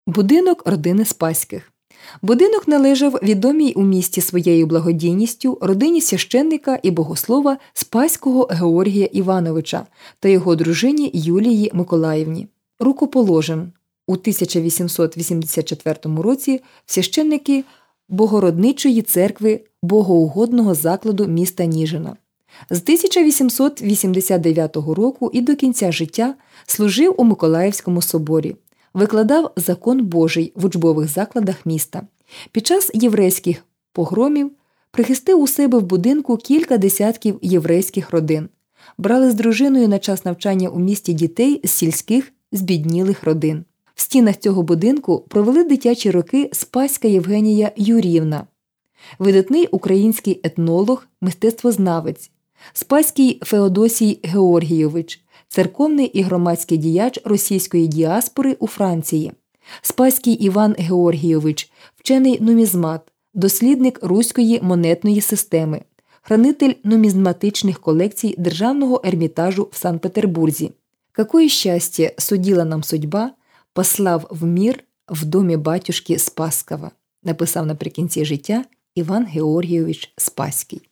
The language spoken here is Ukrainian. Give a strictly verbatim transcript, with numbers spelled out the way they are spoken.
Будинок родини Спаських. Будинок належав відомій у місті своєю благодійністю родині священника і богослова Спаського Георгія Івановича та його дружині Юлії Миколаївні. Рукоположен. У тисяча вісімсот вісімдесят четвертому році священники Богородничої церкви Богоугодного закладу міста Ніжина. З тисяча вісімсот вісімдесят дев'ятого року і до кінця життя служив у Миколаївському соборі. Викладав закон Божий в учбових закладах міста. Під час єврейських погромів прихистив у себе в будинку кілька десятків єврейських родин. Брали з дружиною на час навчання у місті дітей з сільських, збіднілих родин. В стінах цього будинку провели дитячі роки Спаська Євгенія Юріївна, видатний український етнолог, мистецтвознавець, Спаський Феодосій Георгійович, церковний і громадський діяч російської діаспори у Франції, Спаський Іван Георгійович, вчений нумізмат, дослідник руської монетної системи, хранитель нумізматичних колекцій Державного Ермітажу в Санкт-Петербурзі. «Какое счастье судила нам судьба, послав в мир в домі батюшки Спасского», написав наприкінці життя Іван Георгійович Спаський.